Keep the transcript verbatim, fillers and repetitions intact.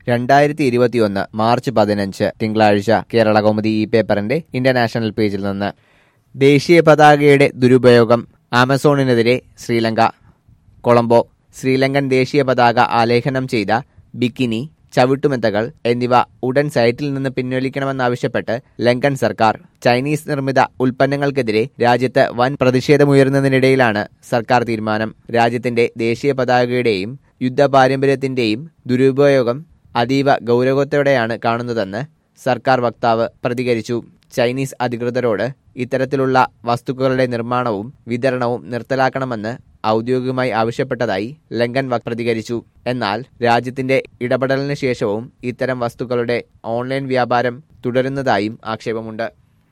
രണ്ടായിരത്തി ഇരുപത്തിയൊന്ന് മാർച്ച് പതിനഞ്ച് തിങ്കളാഴ്ച കേരളകൗമുദി ഈ പേപ്പറിന്റെ ഇന്റർനാഷണൽ പേജിൽ നിന്ന് ദേശീയ പതാകയുടെ ദുരുപയോഗം ആമസോണിനെതിരെ ശ്രീലങ്ക. കൊളംബോ. ശ്രീലങ്കൻ ദേശീയ പതാക ആലേഖനം ചെയ്ത ബിക്കിനി, ചവിട്ടുമെത്തകൾ എന്നിവ ഉടൻ സൈറ്റിൽ നിന്ന് പിൻവലിക്കണമെന്നാവശ്യപ്പെട്ട് ലങ്കൻ സർക്കാർ. ചൈനീസ് നിർമ്മിത ഉൽപ്പന്നങ്ങൾക്കെതിരെ രാജ്യത്ത് വൻ പ്രതിഷേധമുയർന്നതിനിടയിലാണ് സർക്കാർ തീരുമാനം. രാജ്യത്തിന്റെ ദേശീയ പതാകയുടെയും യുദ്ധ പാരമ്പര്യത്തിന്റെയും ദുരുപയോഗം അതീവ ഗൗരവത്തോടെയാണ് കാണുന്നതെന്ന് സർക്കാർ വക്താവ് പ്രതികരിച്ചു. ചൈനീസ് അധികൃതരോട് ഇത്തരത്തിലുള്ള വസ്തുക്കളുടെ നിർമ്മാണവും വിതരണവും നിർത്തലാക്കണമെന്ന് ഔദ്യോഗികമായി ആവശ്യപ്പെട്ടതായി ലങ്കൻ വക്താവ് പ്രതികരിച്ചു. എന്നാൽ രാജ്യത്തിന്റെ ഇടപെടലിന് ശേഷവും ഇത്തരം വസ്തുക്കളുടെ ഓൺലൈൻ വ്യാപാരം തുടരുന്നതായും ആക്ഷേപമുണ്ട്.